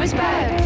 is bad.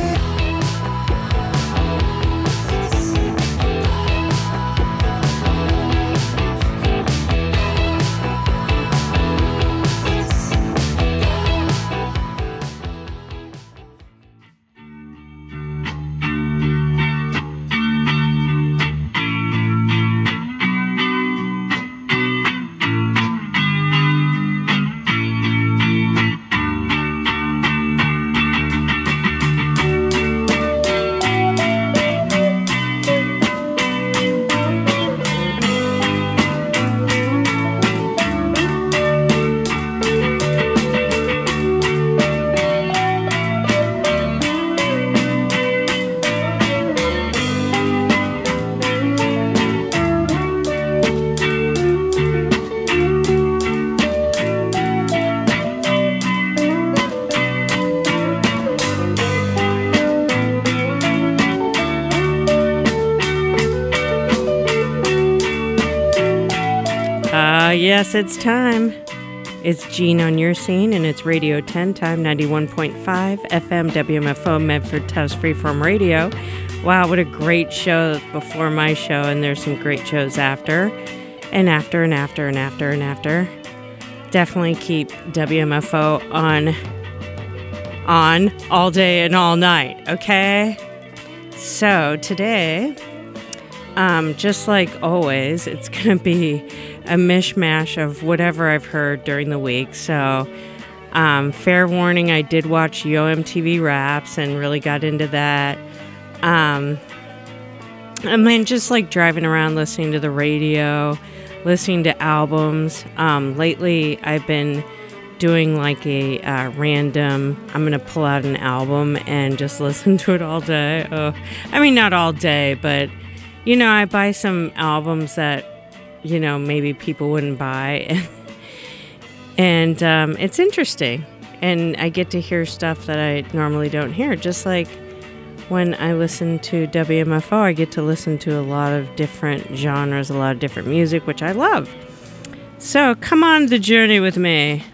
Yes, it's time. It's Gene on your scene, and it's Radio 10 time, 91.5 FM WMFO, Medford Tufts Freeform Radio. Wow, what a great show before my show, and there's some great shows after, and after, and after, and after, and after. Definitely keep WMFO on all day and all night, okay? So today, just like always, it's going to be a mishmash of whatever I've heard during the week. So, fair warning, I did watch Yo MTV Raps and really got into that. I mean, just like driving around, listening to the radio, listening to albums. Lately, I've been doing like a random, I'm going to pull out an album and just listen to it all day. I mean, not all day, but, you know, I buy some albums that, you know, maybe people wouldn't buy. And it's interesting. And I get to hear stuff that I normally don't hear. Just like when I listen to WMFO, I get to listen to a lot of different genres, a lot of different music, which I love. So come on the journey with me.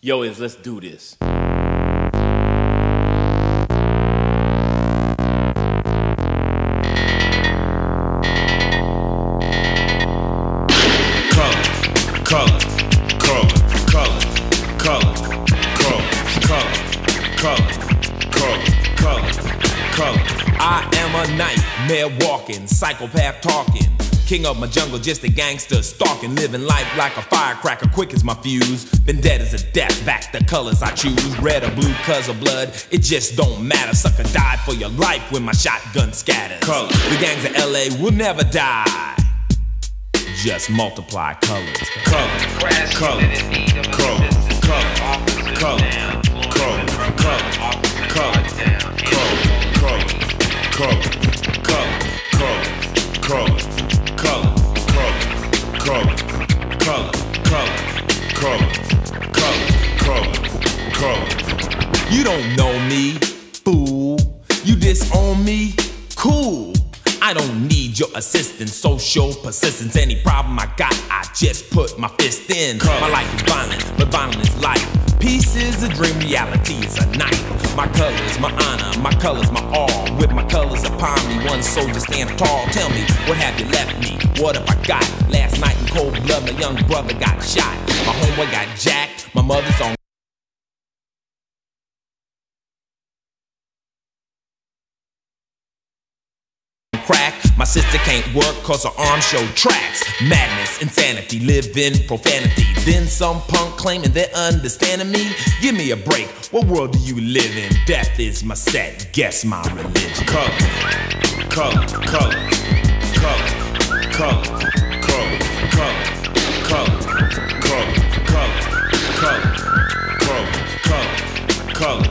Yo, let's do this. I am a nightmare walking, psychopath talking, king of my jungle, just a gangster stalking, living life like a firecracker, quick as my fuse. Been dead as a death, back the colors I choose, red or blue, cause of blood, it just don't matter. Sucker died for your life when my shotgun scatters. Colors. The gangs of LA will never die, just multiply colors. Colors, colors, colors, You don't know me, fool. You disown me, cool. I don't need your assistance, social persistence. Any problem I got, I just put my fist in. My life is violent, but violent is life. Peace is a dream, reality is a knife. My colors, my honor, my colors, my all. With my colors upon me, one soldier stands tall. Tell me, what have you left me? What have I got? Last night in cold blood, my young brother got shot. My homeboy got jacked, my mother's on crack. My sister can't work cause her arm show tracks. Madness, insanity, live in profanity. Then some punk claiming they're understanding me. Give me a break, what world do you live in? Death is my set, guess my religion. Color, color, color, color, color, color, color, color, color, color, color, color,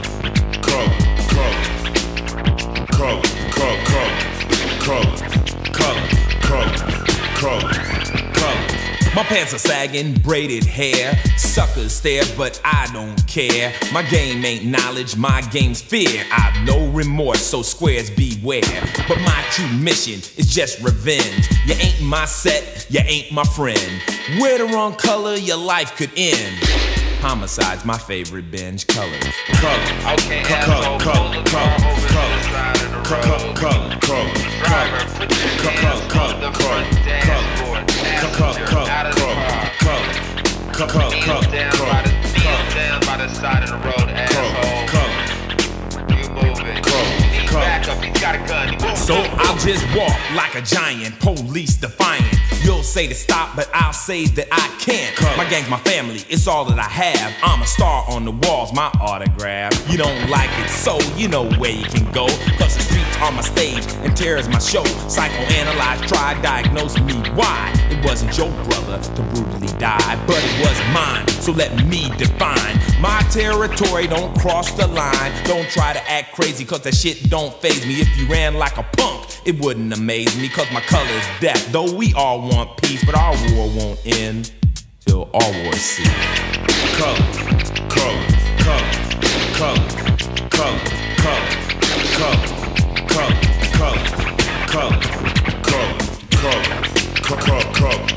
color, color, color, color. Color, color, color, color. My pants are sagging, braided hair. Suckers stare, but I don't care. My game ain't knowledge, my game's fear. I've no remorse, so squares beware. But my true mission is just revenge. You ain't my set, you ain't my friend. Wear the wrong color, your life could end. Homicide's my favorite binge. Color, color, okay, asshole, pull the car over to the side of the road. Driver, put your hands on the front dashboard. Passenger, out of the car. Kneel down by the side of the road, asshole. You moving. He's back up, he's got a gun, he moving. So I'll just walk like a giant, police defiant. You'll say to stop, but I'll say that I can't. My gang's my family, it's all that I have. I'm a star on the walls, my autograph. You don't like it, so you know where you can go. Cause the streets are my stage, and terror is my show. Psychoanalyze, try, diagnose me why. It wasn't your brother to brutally die, but it was mine, so let me define. My territory, don't cross the line. Don't try to act crazy, cause that shit don't faze me. If you ran like a punk, it wouldn't amaze me, cause my color is death. Though we all want peace, but our war won't end till all wars cease. Color, color, color, color, color, color, color, color, color, color, color, color, color,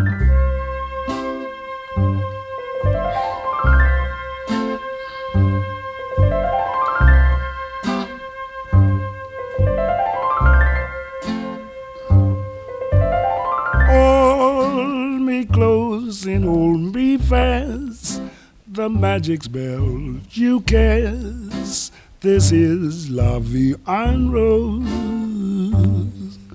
Hold me close and hold me fast. The magic spell you cast. This is La Vie en Rose.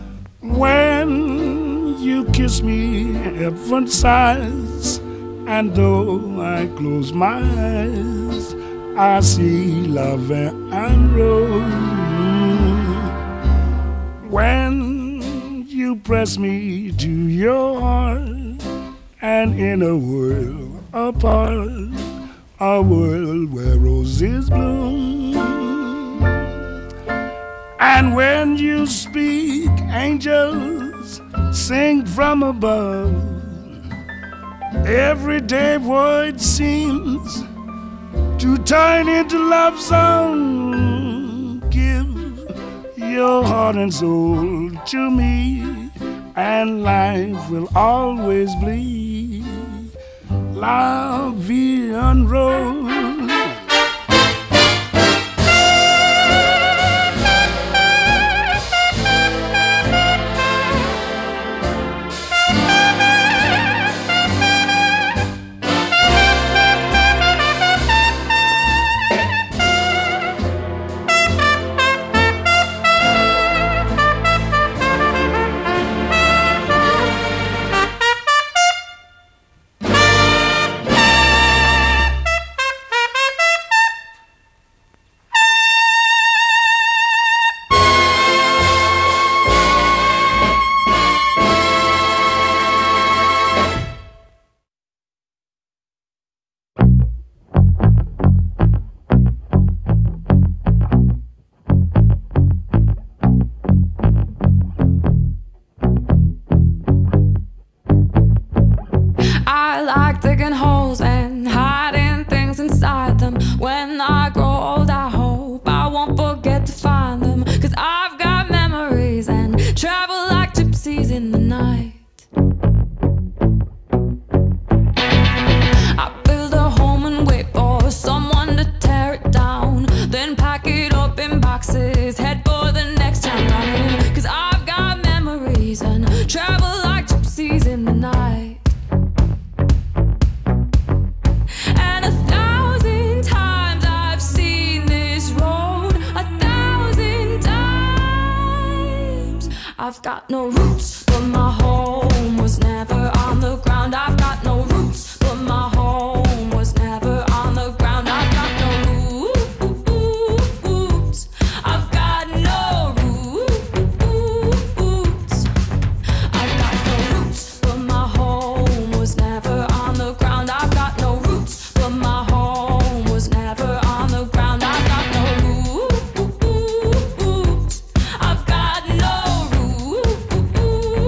When you kiss me, heaven sighs, and though I close my eyes, I see La Vie en Rose. When you press me to your heart, and in a world apart, a world where roses bloom. And when you speak, angels sing from above. Everyday void seems to turn into love song. Give your heart and soul to me, and life will always be La Vie en Rose. I like digging holes and hiding things inside them. When I grow old, I hope I won't forget to find them. 'Cause I've got memories and travel like gypsies in the night. I build a home and wait for someone to tear it down, then pack it up in boxes, head for the next town running. 'Cause I've got memories and travel like gypsies in the night. And 1,000 times I've seen this road, 1,000 times. I've got no roots, but my home was never on the ground. I've got no roots, but my home was never on the ground. I've got no roots. I've got no roots. I've got no roots, but my home was never on the ground. I've got no roots, but my home was never on the ground. I've got no roots. I've got no roots.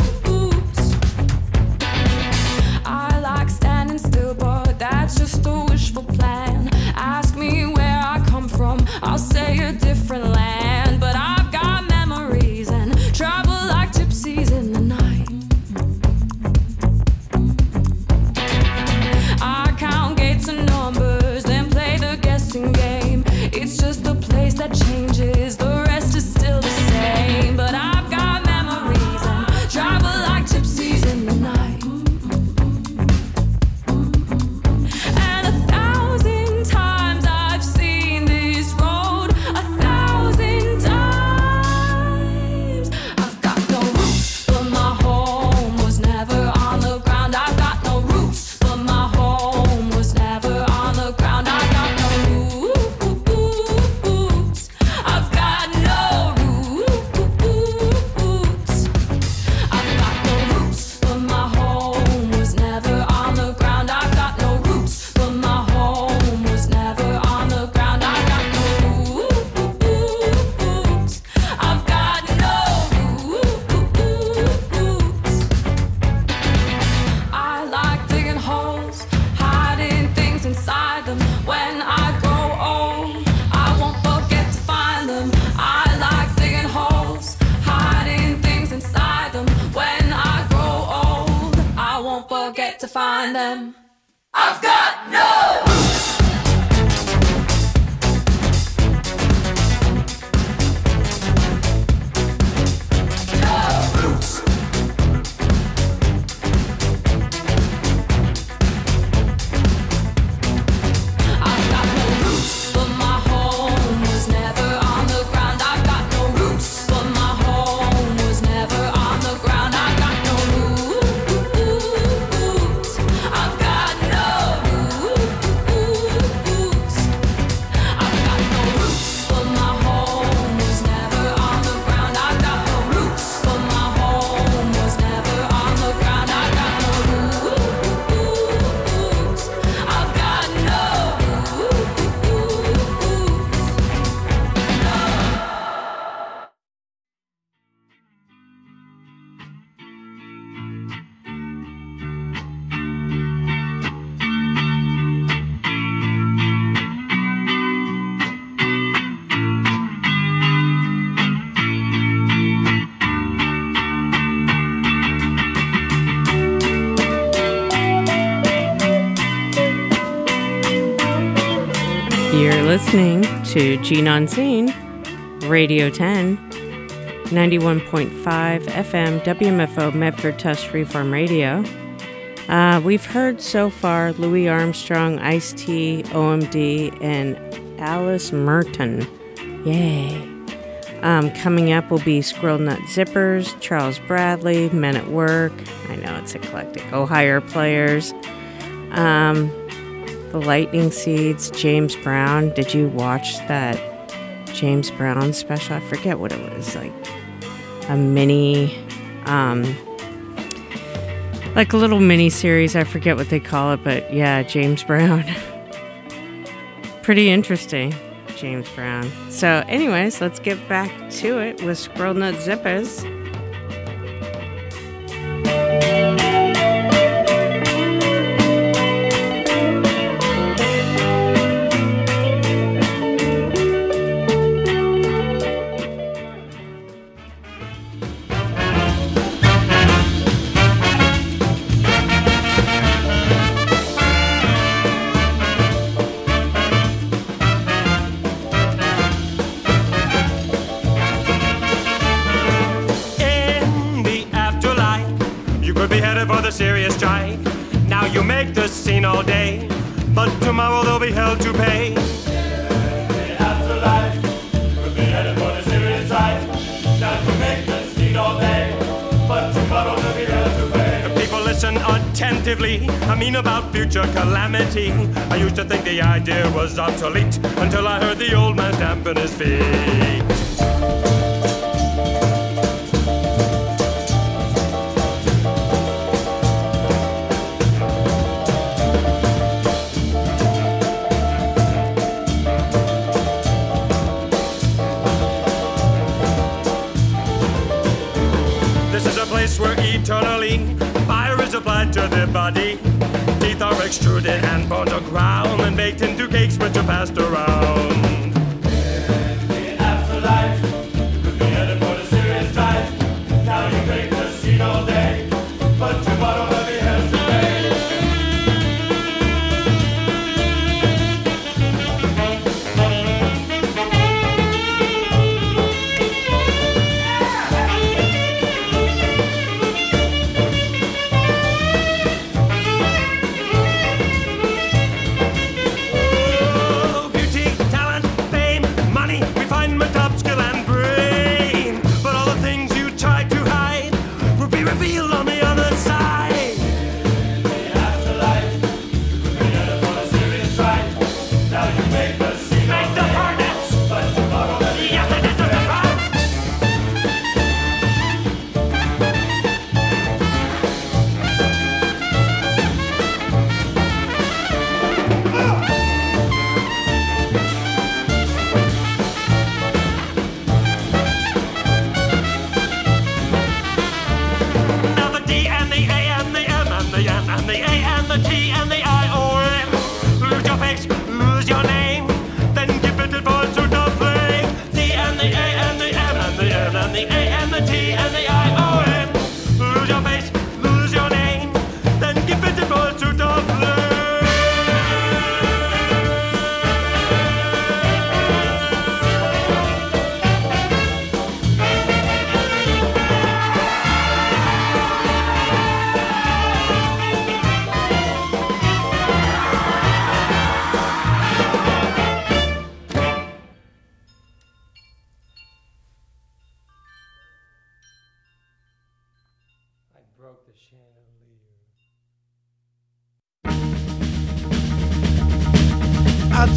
won't forget to find them. I've got no roots. You're listening to Gene on Scene, Radio 10, 91.5 FM, WMFO, Medford Test Freeform Radio. We've heard so far Louis Armstrong, Ice-T, OMD, and Alice Merton. Yay. Coming up will be Squirrel Nut Zippers, Charles Bradley, Men at Work. I know it's eclectic. Ohio Players. The Lightning Seeds, James Brown. Did you watch that James Brown special? I forget what it was. Like a mini, like a little mini series. I forget what they call it, but yeah, James Brown. Pretty interesting, James Brown. So anyways, let's get back to it with Squirrel Nut Zippers. Serious strike. Now you make the scene all day, but tomorrow they'll be held to pay. The afterlife could be headed for the serious strike. Now you make the scene all day, but tomorrow they'll be held to pay. The people listen attentively. I mean about future calamity. I used to think the idea was obsolete until I heard the old man stamping his feet. Where eternally fire is applied to the body. Teeth are extruded and bones are ground and baked into cakes which are passed around. The afterlife could be headed for the serious strife. Now you make the scene all day, but tomorrow they'll be held to pay.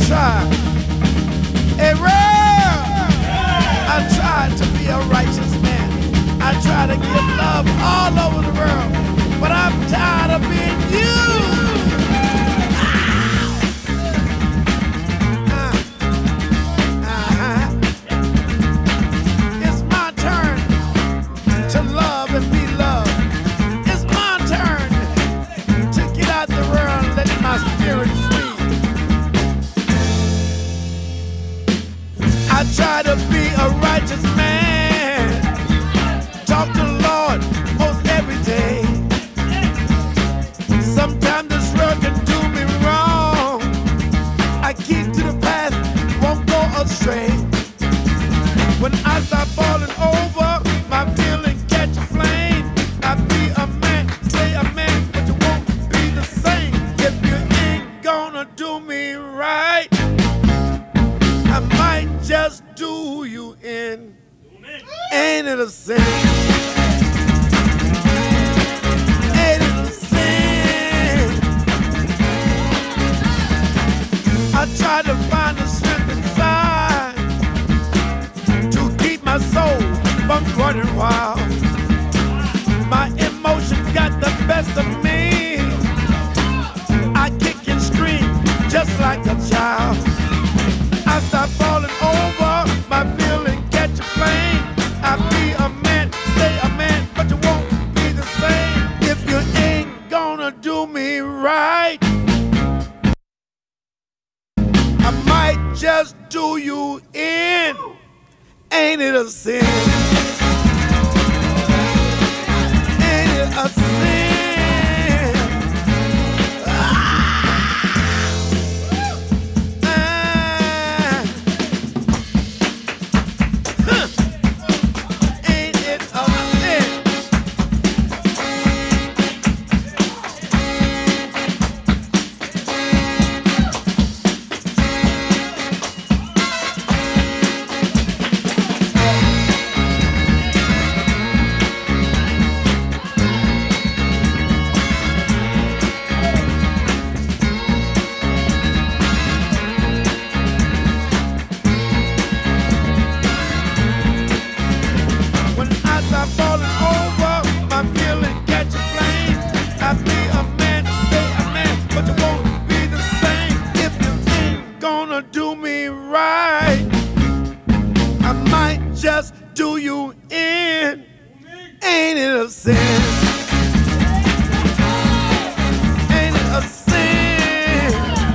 try. Hey, Ram! I try to be a righteous man. I try to give love all over the world, but I'm tired of being you. It's my turn to love and be loved. It's my turn to get out the world and let my spirit free. I try to be a righteous man. Talk to the Lord most every day. Sometimes this world can do me wrong. I keep to the path, won't go astray. When I start falling over, my feeling catch a flame. I be a man, stay a man, but you won't be the same. If you ain't gonna do me right, I might just do you in. Ain't it a sin? Ain't it a sin? I try to find the strength inside to keep my soul from running wild. My emotions got the best of me. I kick and scream just like a child. I stop falling over, my feeling catch a flame. I be a man, stay a man, but you won't be the same if you ain't gonna do me right. I might just do you in. Ain't it a sin? Ain't it a sin? Ain't it a sin? When I start falling over, my feeling catch a flame. I be a man, stay a man, but you won't be the same if you ain't gonna do me right. I might just do you in. Ain't it a sin? Ain't it a sin?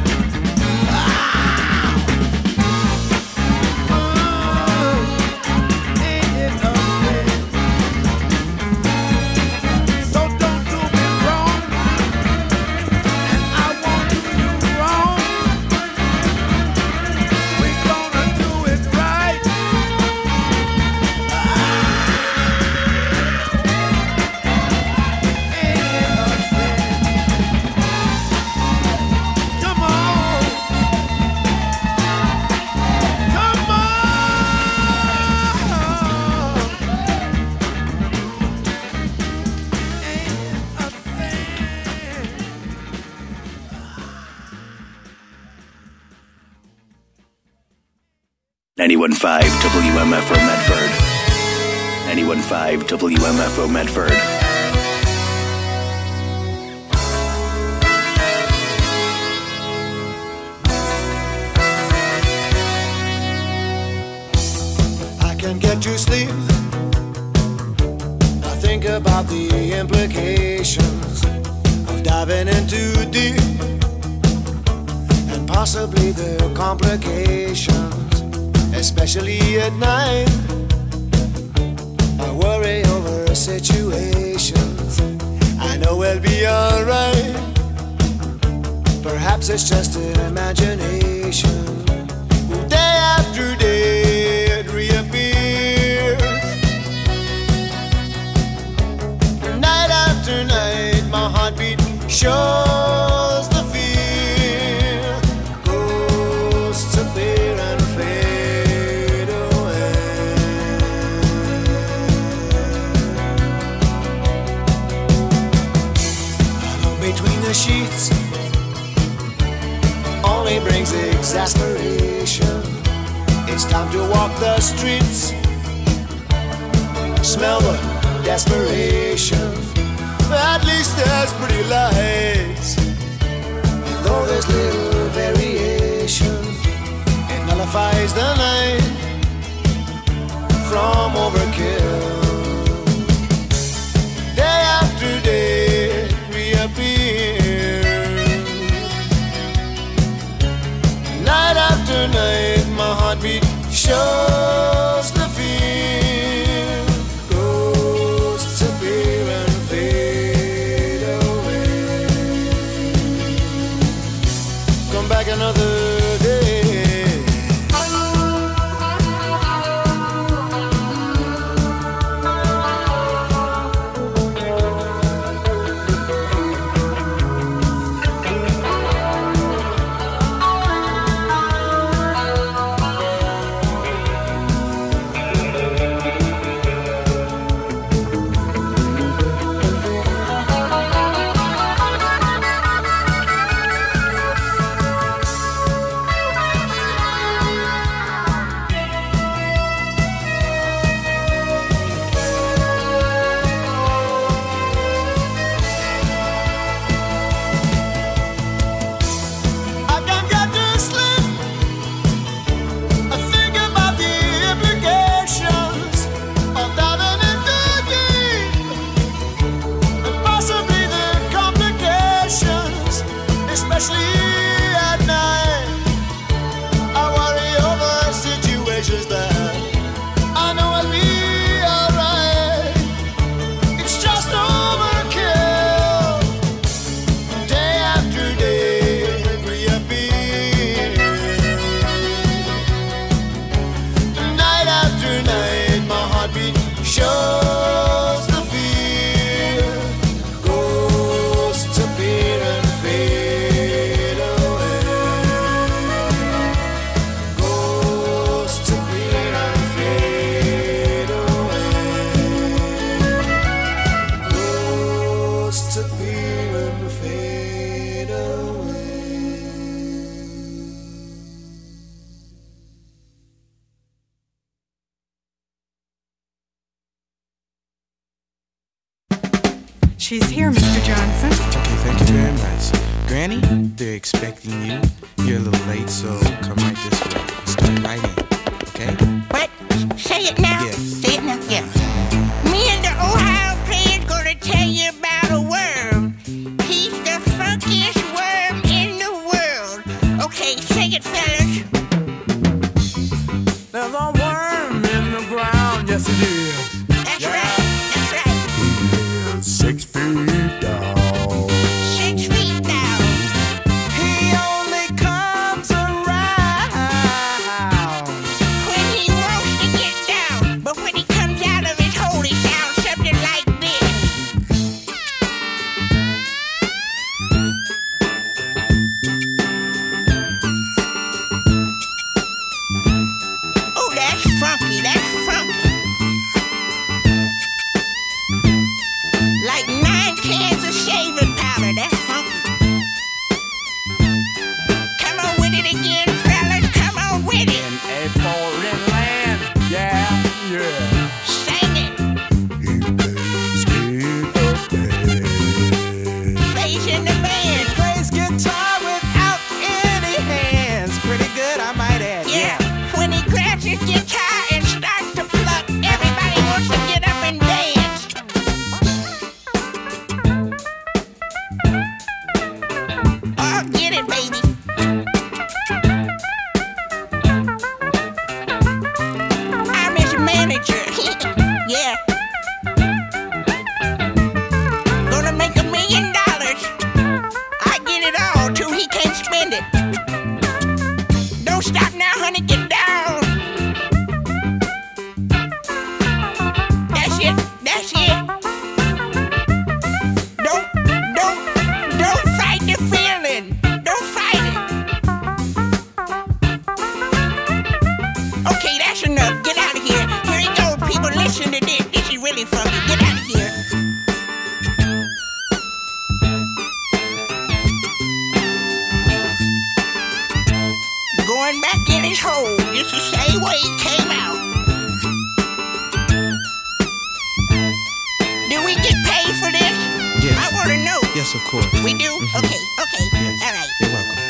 Ain't it a sin? So don't do me wrong, and I won't do you wrong. We gonna do it right. Ain't it a sin? Come on, come on. Ain't it a sin? 91.5 WMFO Medford. 91.5 WMFO Medford. I can't get to sleep. I think about the implications of diving in too deep, and possibly the complications, especially at night. I worry over situations I know we'll be alright. Perhaps it's just an imagination. Day after day it reappears. Night after night my heartbeat shows the fear. Ghosts appear and fade away. Alone between the sheets, only brings exasperation. It's time to walk the streets, smell the desperation. At least there's pretty lights, though there's little variation. It nullifies the night from overkill. Day after day reappear. Night after night my heartbeat shows the fear. Ghosts appear and fade away. Come back another day. Shows the fear. Ghosts appear and fade away. Ghosts appear and fade away. Ghosts appear and fade away. She's here, Mr. Johnson. Okay, thank you very much. Granny, they're expecting you. You're a little late, so come right this way. Start right in, okay? What? Say it now. Yes. Say it now. Yes. Me and the Ohio player's gonna tell you about a worm. He's the funkiest worm in the world. Okay, sing it, fellas. There's a worm in the ground, yes it is. That's right. That's right. 6 feet down. 6 feet down. He only told just the same way it came out. Do we get paid for this? Yes. I want to know. Yes, of course. We do? Okay. Yes. All right. You're welcome.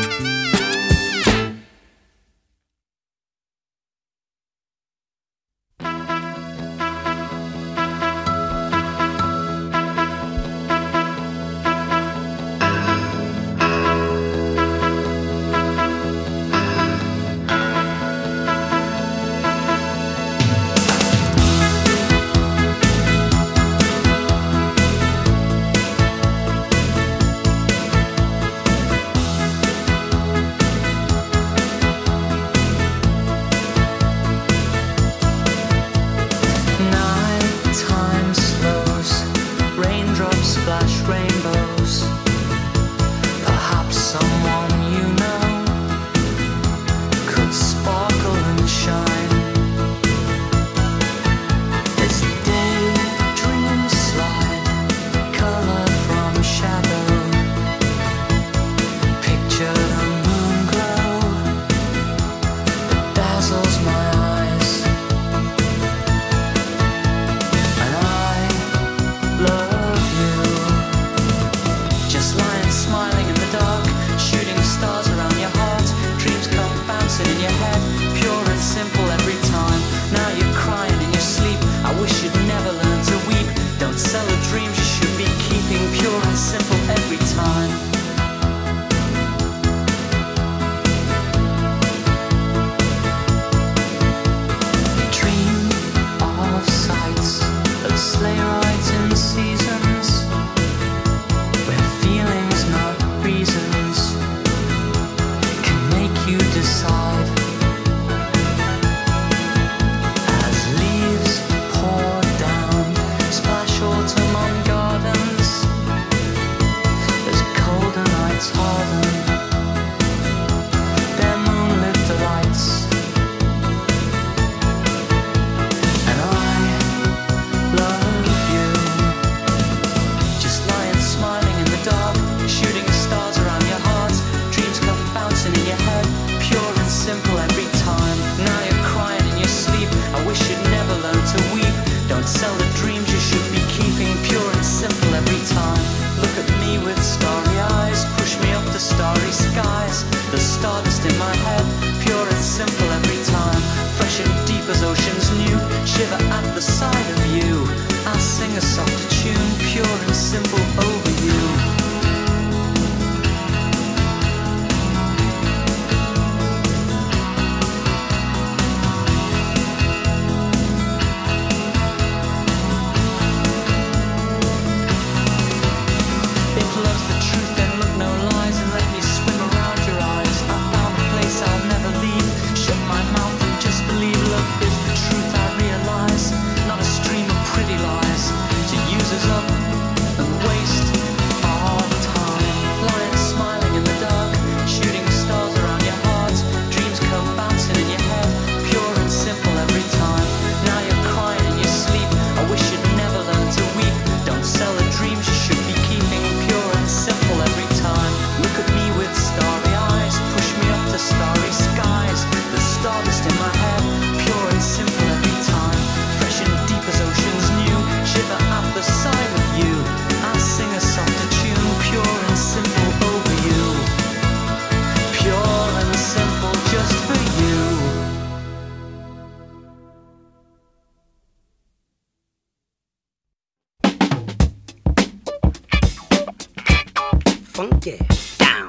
Funky down.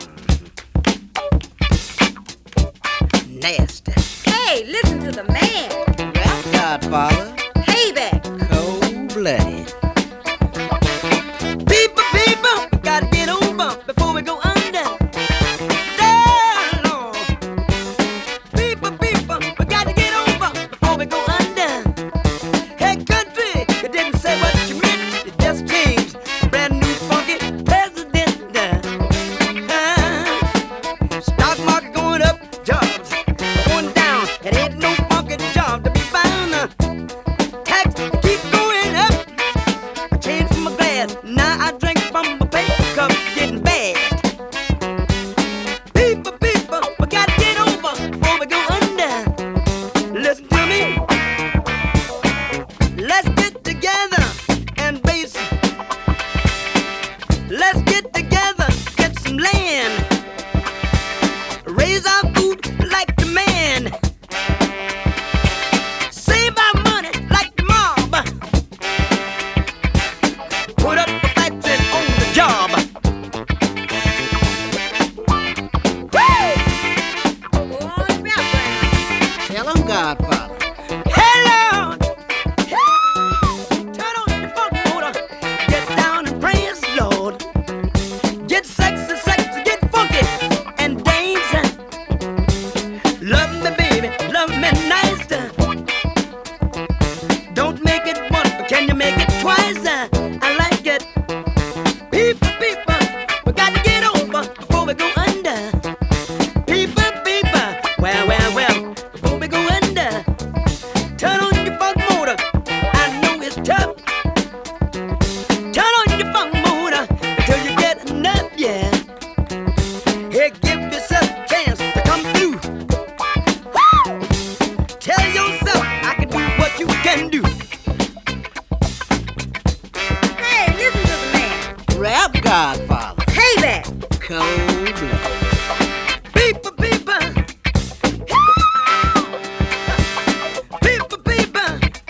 Nasty. Hey, listen to the man. Rap Godfather. Payback. Cold-blooded. People, we gotta get over before we go under. Yeah, Lord. People, we gotta get over before we go under. Hey, country, you didn't say what you meant. You just changed. Brand new funky president. Stock market going up, jobs going down. It ain't no funky job to be found. Tax keep going up, cold blood. People, people. People, people.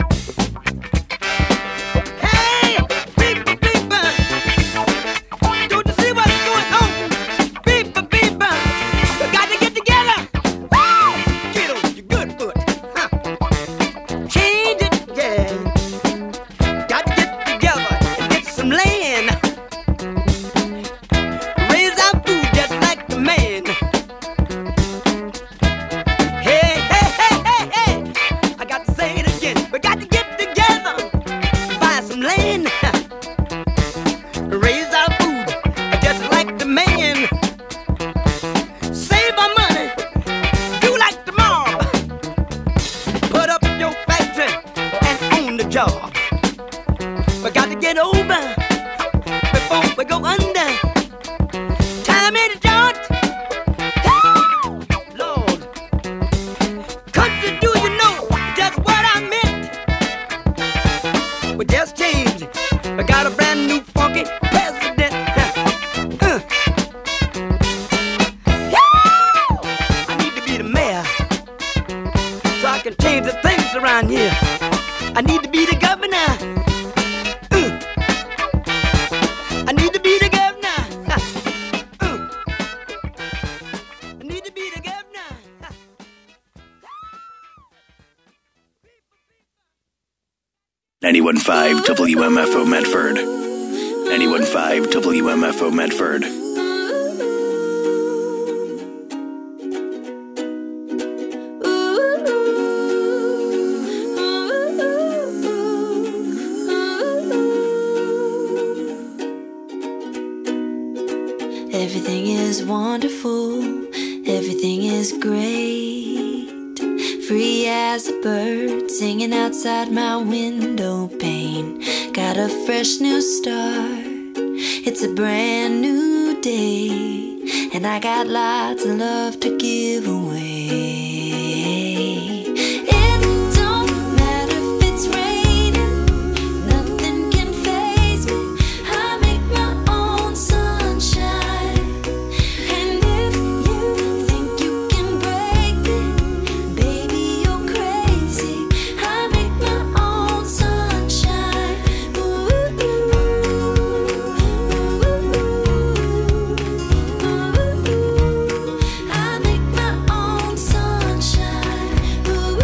Hey, people, people. Don't you see what's going on? People, people. You got to get together. Woo! Get on your good foot. Huh. Change it, yeah. Got to get together and get some land. Raise our food just like the man. Hey, hey, hey, hey, hey. I got to say it again. We got to get together, buy some land. Raise our food just like the man. Save our money. Do like the mob. Put up your factory and own the job. We got to get over before we go under. Time in the joint. Lord. Country, do you know just what I meant? We just changed. We got a brand new funky president. I need to be the mayor so I can change the things around here. I need to be the governor. I need to be the governor. I need to be the governor. 91.5 WMFO Medford. 91.5 WMFO Medford. Everything is wonderful, everything is great. Free as a bird singing outside my window pane. Got a fresh new start, it's a brand new day. And I got lots of love to give away. It don't matter if it's raining, nothing can faze me. I make my own sunshine. And if you think you can break me, baby, you're crazy. I make my own sunshine. Ooh, ooh, I make my own sunshine. Ooh,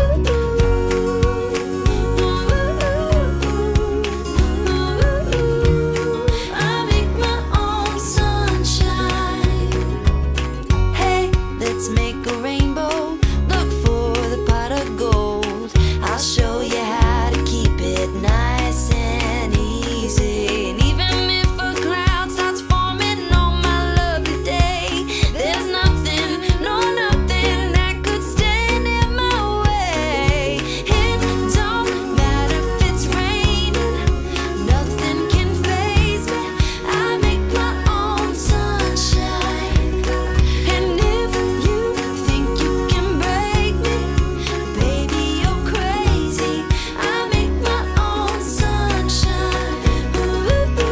I make my own sunshine. Hey, let's make a rainbow. Look for the pot of gold. I'll show you how to keep it nice and easy. And even if a cloud starts forming on my lovely day, there's nothing, no nothing that could stand in my way. It don't matter if it's raining, nothing can faze me. I make my own sunshine. And if you think you can break me, baby, you're crazy. I make my own sunshine. Ooh,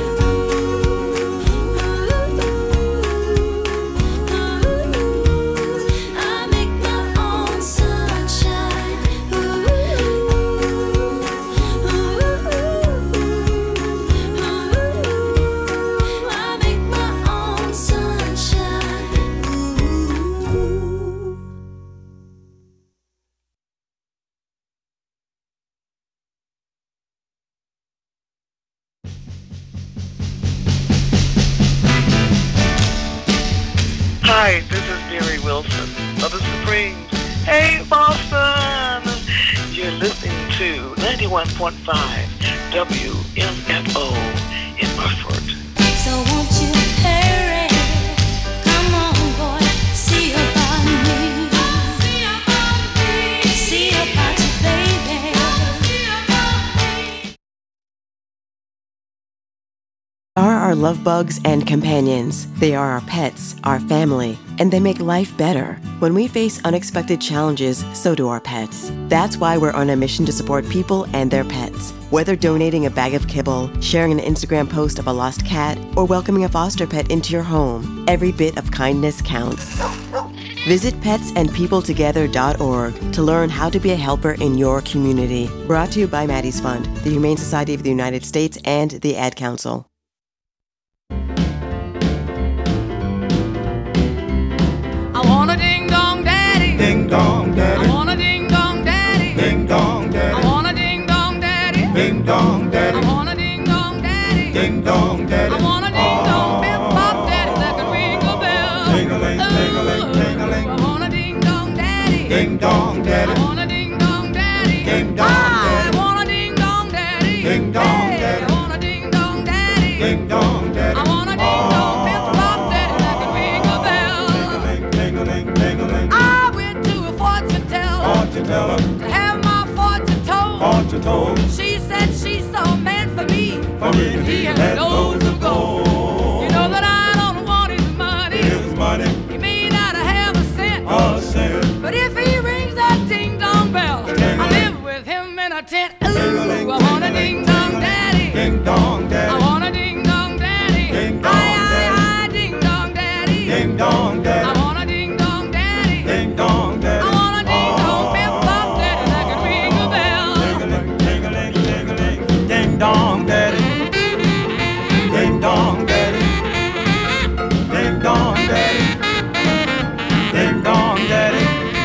I make my own sunshine. I make my own sunshine. Hi, this is Mary Wilson of the Supremes. Hey, Boston! You're listening to 91.5 WMFO in Medford. So won't you hurry? Come on, boy, see about me. See about you, baby. Are our love bugs and companions. They are our pets, our family, and they make life better. When we face unexpected challenges, so do our pets. That's why we're on a mission to support people and their pets. Whether donating a bag of kibble, sharing an Instagram post of a lost cat, or welcoming a foster pet into your home, every bit of kindness counts. Visit petsandpeopletogether.org to learn how to be a helper in your community. Brought to you by Maddie's Fund, the Humane Society of the United States, and the Ad Council. I want a ding-dong daddy. Ding-dong daddy. I want a ding-dong daddy. Ding-dong daddy. I want a ding-dong daddy. Ding-dong daddy. I want a ding-dong daddy. Ding-dong daddy. I want a ding-dong bip-bop daddy that can ring a bell. Ding-a-ling, ding-a-ling, ding-a-ling. I want a ding-dong daddy. Ding-dong daddy. I want a ding-dong daddy. Ding-dong daddy. I want a ding-dong daddy. Ding-dong Hey, daddy. I want a ding-dong daddy. Ding-dong daddy. I want a ding-dong bip-bop daddy that can ring a bell. Ding-a-ling, ding-a-ling. I went to a fortune teller. Fortune teller. To have my fortune told. Fortune told. She said she saw a man for me. For me. He had loads of gold. You know that I don't want his money. His money. He may not have a cent. A cent. But if he rings that ding-dong bell, I live with him in a tent. Ooh, I want a ding-dong daddy. Ding-dong daddy. I want a ding-dong daddy. Aye, ding-dong daddy. Ding-dong daddy. I want a ding-dong daddy. Ding-dong daddy. I want a ding-dong bip-bop daddy that can ring a bell. Ding-a-ling, ding-a-ling, ding-a-ling. Ding-dong daddy. Ding-dong daddy. Ding-dong daddy. Ding-dong daddy.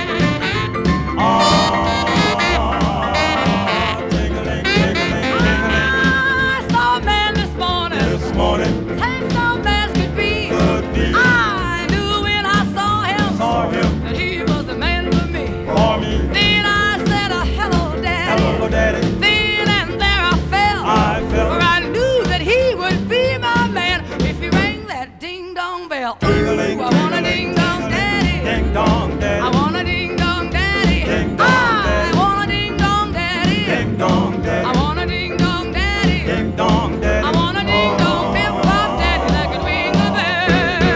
Ding-a-ling, ding-a-ling, ding-a-ling. I saw a man this morning. This morning. Handsome as could be. Could be. I knew when I saw him. Saw him. That he was the man for me. For me. Then I said, hello, daddy. Hello, daddy. Then and there I fell. I fell. For I knew that he would be my man if he rang that ding-dong bell. Ding-a-ling, Ooh, I want a ding-dong daddy. Ding-dong daddy. I want a ding-dong daddy. Ding-dong daddy. I want a ding-dong daddy. Ding-dong daddy. I want a ding-dong daddy. Ding-dong daddy. I want a ding-dong bip-bop daddy that can ring a bell.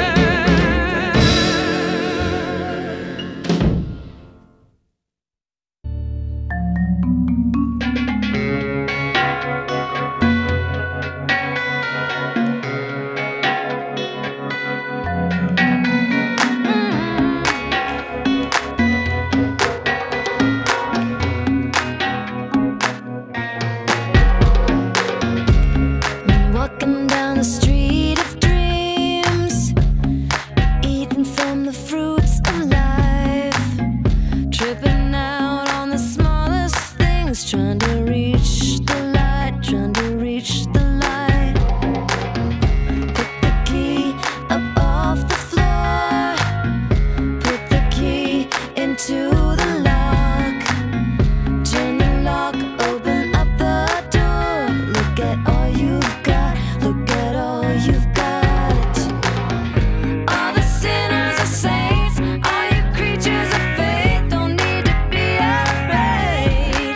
Walking down the street of dreams, eating from the fruits of life, tripping out on the smallest things, trying to reach the light, trying to reach the light. Put the key up off the floor, put the key into the lock, turn the lock, open up the door. Look at all you've got, look at all you've got. All the sinners are saints, all you creatures of faith don't need to be afraid.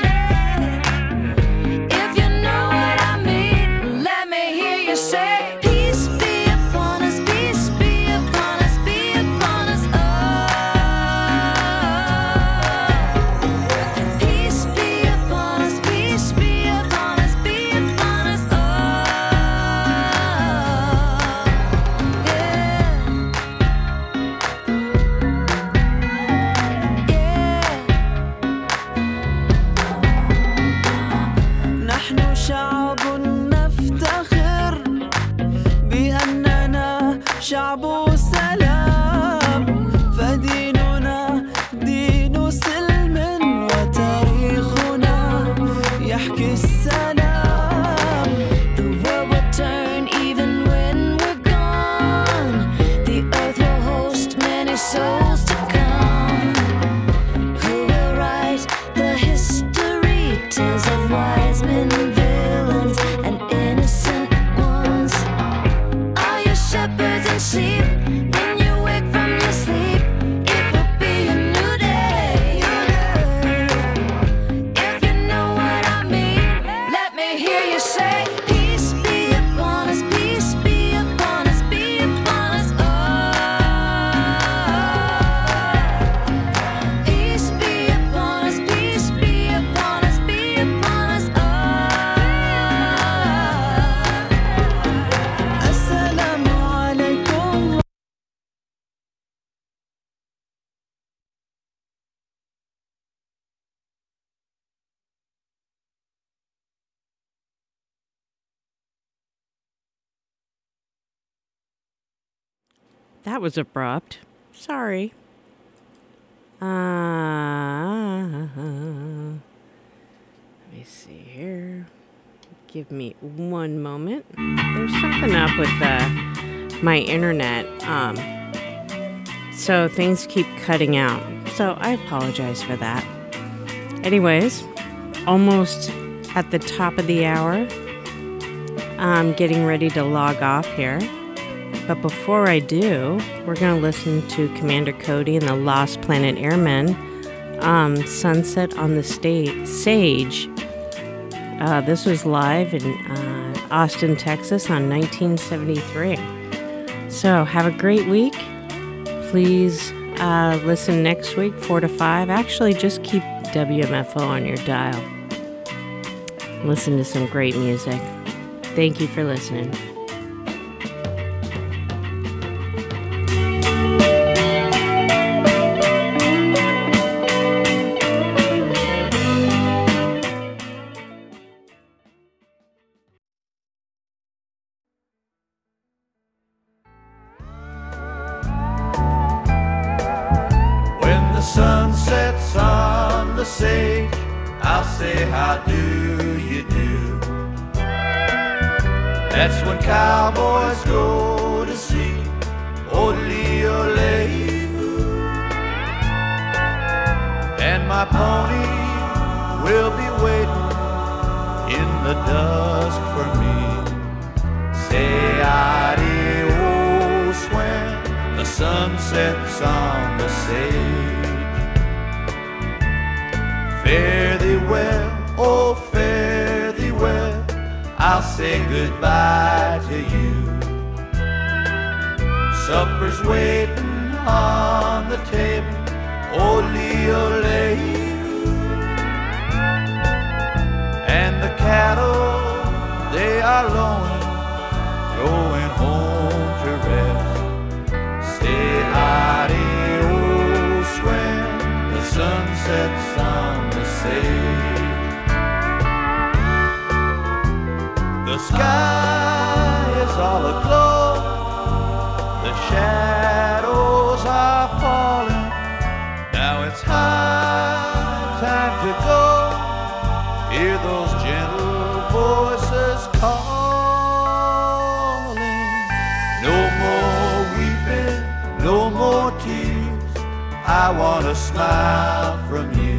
If you know what I mean, let me hear you say, peace be upon us, peace be upon us, be upon us all. Peace be upon us, peace be upon us, be upon us all. نحن شعب نفتخر بأننا شعب سلام، فديننا دين سلم وتاريخنا يحكي السلام. The world will turn even when we're gone. The earth will host many souls to come. Who will write the history? Tales of wise men, villains, and innocent ones. All your shepherds and sheep, when you wake from your sleep, it will be a new day. If you know what I mean, let me hear you say, peace be upon us, peace be upon us, be upon us all. Peace be upon us, peace be upon us, be upon us all. That was abrupt. Sorry. Let me see here. Give me one moment. There's something up with my internet. So things keep cutting out. So I apologize for that. Anyways, almost at the top of the hour. I'm getting ready to log off here. But before I do, we're going to listen to Commander Cody and the Lost Planet Airmen, Sunset on the Sage. This was live in Austin, Texas on 1973. So have a great week. Please listen next week, 4 to 5. Actually, just keep WMFO on your dial. Listen to some great music. Thank you for listening. Sun sets on the sage, I'll say, how do you do? That's when cowboys go to see Ole Ole. And my pony will be waiting in the dusk for me. Say adios when the sun sets on the sage. Fare thee well, oh fare thee well, I'll say goodbye to you. Supper's waiting on the table, ole ole. And the cattle, they are lowing, going home to rest. Say adios when the sun sets on the sage. The sky is all aglow, the shadows are falling. Now it's high time to go, hear those gentle voices calling. No more weeping, no more tears, I want a smile from you.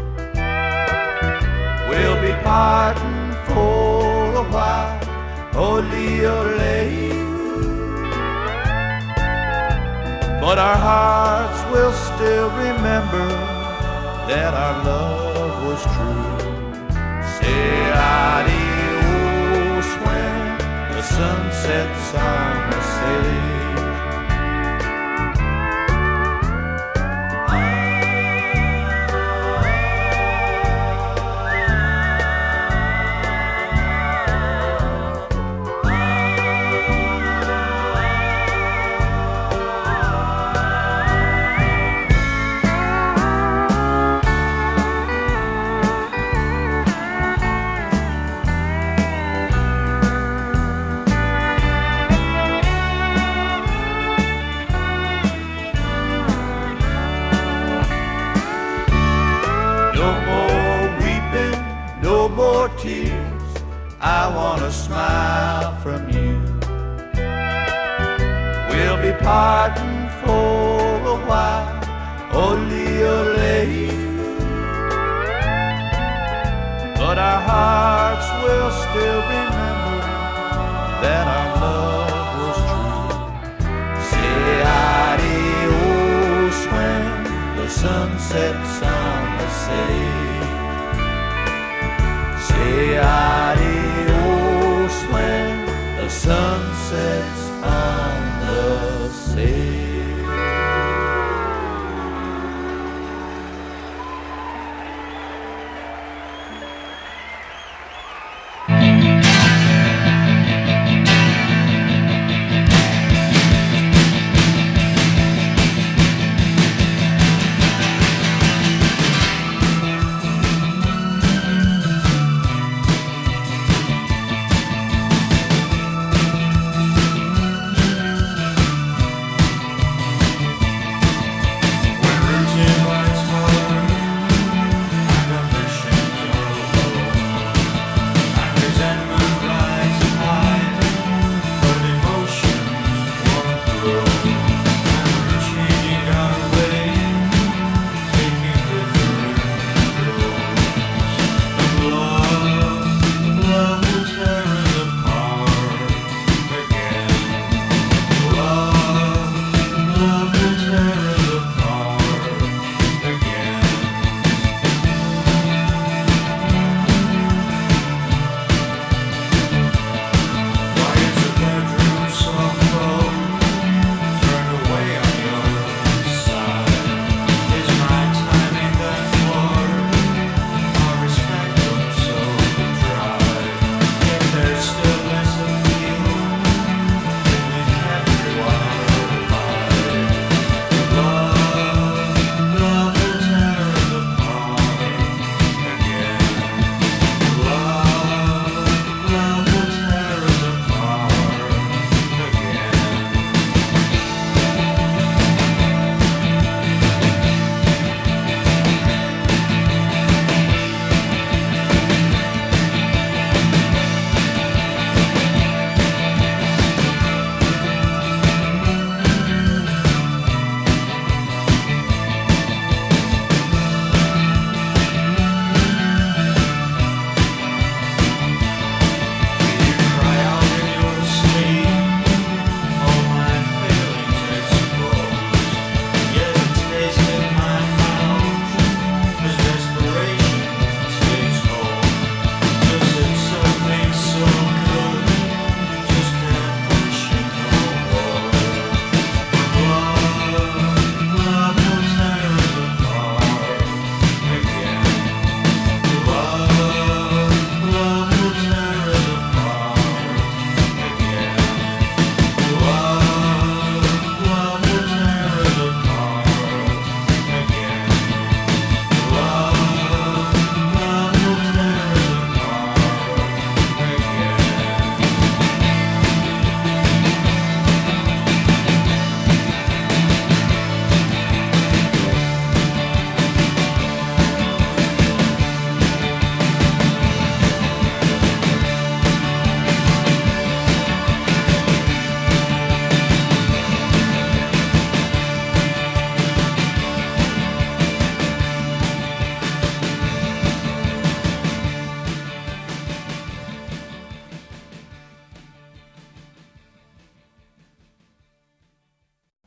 We'll be parting for a while, ole ole. But our hearts will still remember that our love was true. Say adios when the sun sets on the sage. Tears, I want a smile from you. We'll be parting for a while, ole ole. But our hearts will still remember that our love was true. Say adios when the sun sets on the sage. Say adios when the sun sets on the sage.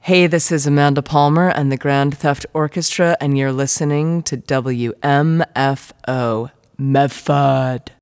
Hey, this is Amanda Palmer and the Grand Theft Orchestra, and you're listening to WMFO Medford.